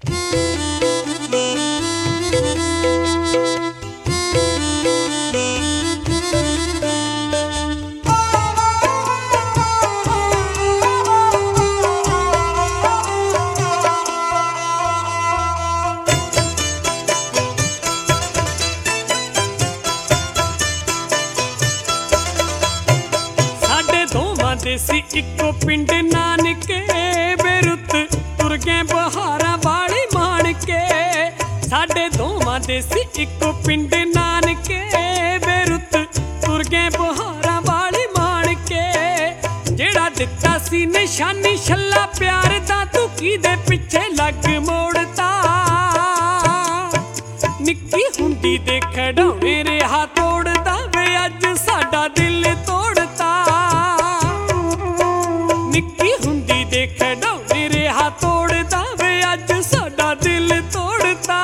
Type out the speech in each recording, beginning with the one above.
देसी इको पिंड नानके बेरुत तुर गए बहारा वाली मान के। साडे दोवां देसी इको पिंड नानके बेरुत तुर गए बहारा वाली मान के। जेड़ा दिता सी निशानी छल्ला प्यार दा तू किदे पिछे लग मोड़ता। निक्की हुंदी दे खड़ौने रेहा तोड़दा वे अज साडा दिल तोड़ता। निक्की हुंदी दे खड़ौने रेहा तोड़दा वे अज साडा दिल तोड़ता।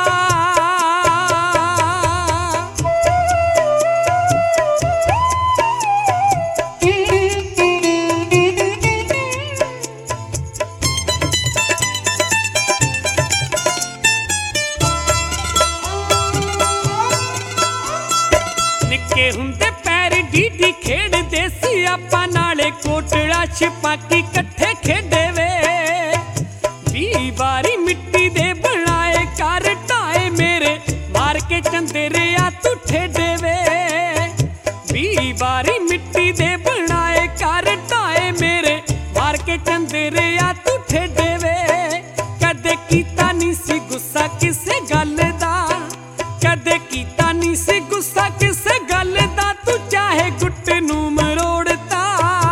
निक्के हुंदे पैर डीडी खेड़दे सी आपां नाले कोटड़ा छिपाकी कट्ठे खेडे वे। 20 वारी मिट्टी दे बनाए घर ढाए मेरे मार के चंदेरे आ तू ठेडे वे। 20 वारी मिट्टी दे बनाए घर ढाए मेरे मार के चंदेरे आ तू ठेडे वे। कदे कीता नी सी गुस्सा किसे गल दा। कदे कीता नी सी गुस्सा किसे गल दा। तू चाहे गुट नूं मरोड़ता।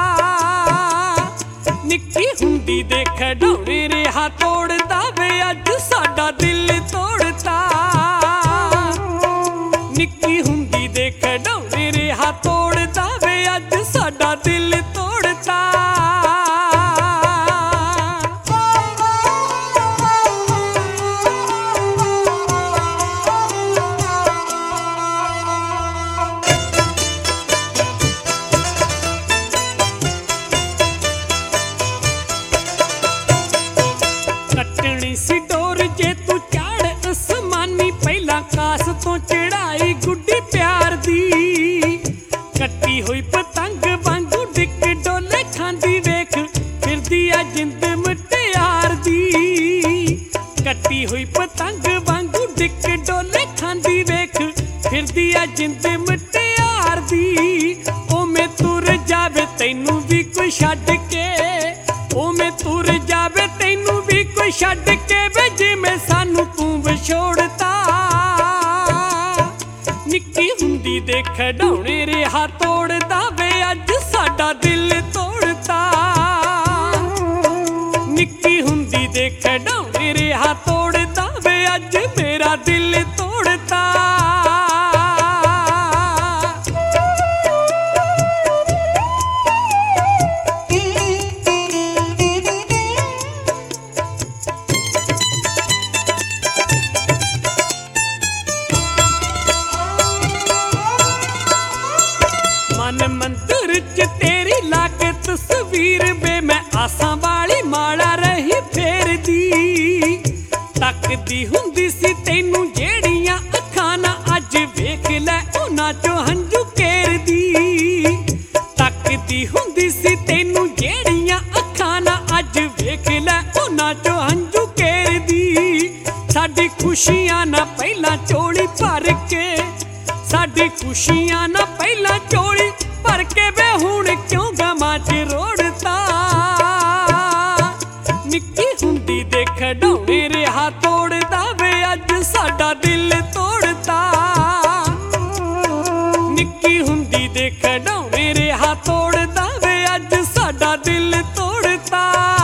निक्की हुंदी दे खड़ौने रेहा तोड़दा वे अज साडा दिल तोड़ता। निक्की हुंदी दे खड़ौने रेहा तोड़दा वे अज साडा दिल तोड़ता। कटनी सी डोर जे तू चाड़ असमानी पहला कास तो चढ़ाई गुड्डी प्यार दी। कट्टी हुई पतंग वांगू डिक डोले खांदी वेख फिरदी आ जिंद मुटियार दी। कट्टी हुई पतंग वांगू डिक डोले खांदी वेख फिरदी आ जिंद मुटियार दी। ओ मैं तुर जावे तैनू भी कोई छड्ड के। ओ मैं तुर जावे तैनू भी कोई छड्ड के वे जिवें सानू तू विछोड़ता। निक्की हुंदी दे खड़ौने रेहा तोड़दा वे अज साडा दिल तोड़ता। निक्की हुंदी दे खड़ौने रेहा तोड़दा वे अज मेरा दिल तोड़ता। मन मंदिर च तेरी लाके तस्वीर बे मैं आसां वाली माला रही फेरदी। तकदी हुंदी सी तैनू जेड़ियां अखां ना अज वेख लै उन्हां चों हंझू केरदी। तकदी हुंदी सी तैनू जेड़ियां अखां ना अज वेख लै उन्हां चों हंझू केरदी। साडी खुशियां ना पहला चोली भर के। साडी खुशियां ना पहला चोली भर के वे हुण क्यों गमां च रोड़ता। निक्की हुंदी दे खड़ौने रेहा तोड़दा वे अज साडा दिल तोड़ता। निक्की हुंदी दे खड़ौने रेहा तोड़दा वे अज साडा दिल तोड़ता।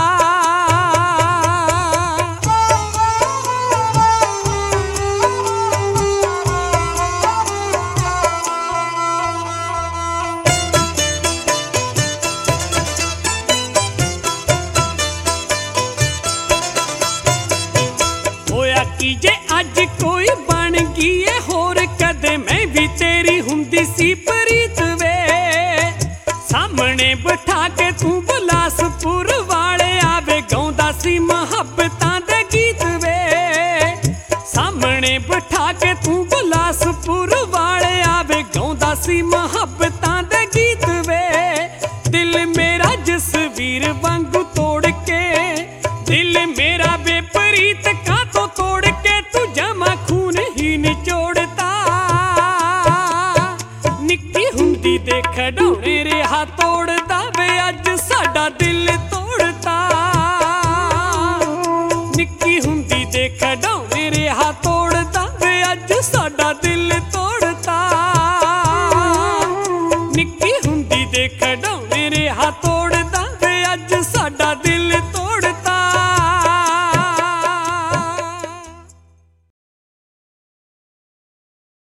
जे अज कोई बन गई है होर कदे मैं भी तेरी हुंदी सी प्रीत वे। सामने बिठा के तू बिलासपुर वाले आवे गाउंदा सी मुहब्बतां दे गीत वे। के तू गुलासपुर वाले वे गाउंदा सी मुहब्बतां दे गीत वे। दिल मेरा जसवीर वांगू तोड़ के, दिल मेरा बेपरीत कातों तोड़ के तू जमा खून ही निचोड़ता। निक्की हुंदी दे खडौणे रेहा तोड़दा वे अज साडा दिल तोड़ता। निक्की हुंदी दे खडौणे रेहा तोड़दा वे अज साडा दिल तोड़ता। निक्की हुंदी दे खडौणे रेहा